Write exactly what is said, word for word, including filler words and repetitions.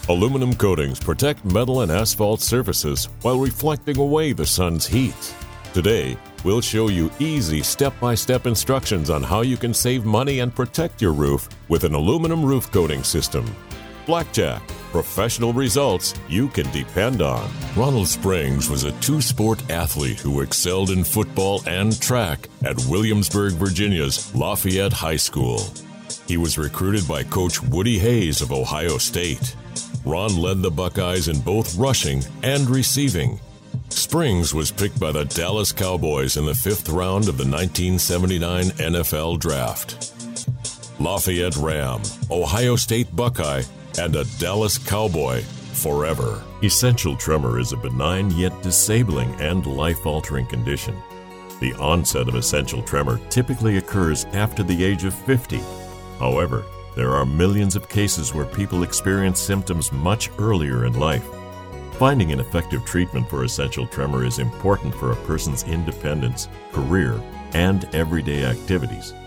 Aluminum coatings protect metal and asphalt surfaces while reflecting away the sun's heat. Today, we'll show you easy step-by-step instructions on how you can save money and protect your roof with an aluminum roof coating system. Blackjack, professional results you can depend on. Ronald Springs was a two-sport athlete who excelled in football and track at Williamsburg, Virginia's Lafayette High School. He was recruited by Coach Woody Hayes of Ohio State. Ron led the Buckeyes in both rushing and receiving. Springs was picked by the Dallas Cowboys in the fifth round of the nineteen seventy-nine N F L Draft. Lafayette Ram, Ohio State Buckeye, and a Dallas Cowboy forever. Essential tremor is a benign yet disabling and life-altering condition. The onset of essential tremor typically occurs after the age of fifty. However, there are millions of cases where people experience symptoms much earlier in life. Finding an effective treatment for essential tremor is important for a person's independence, career, and everyday activities.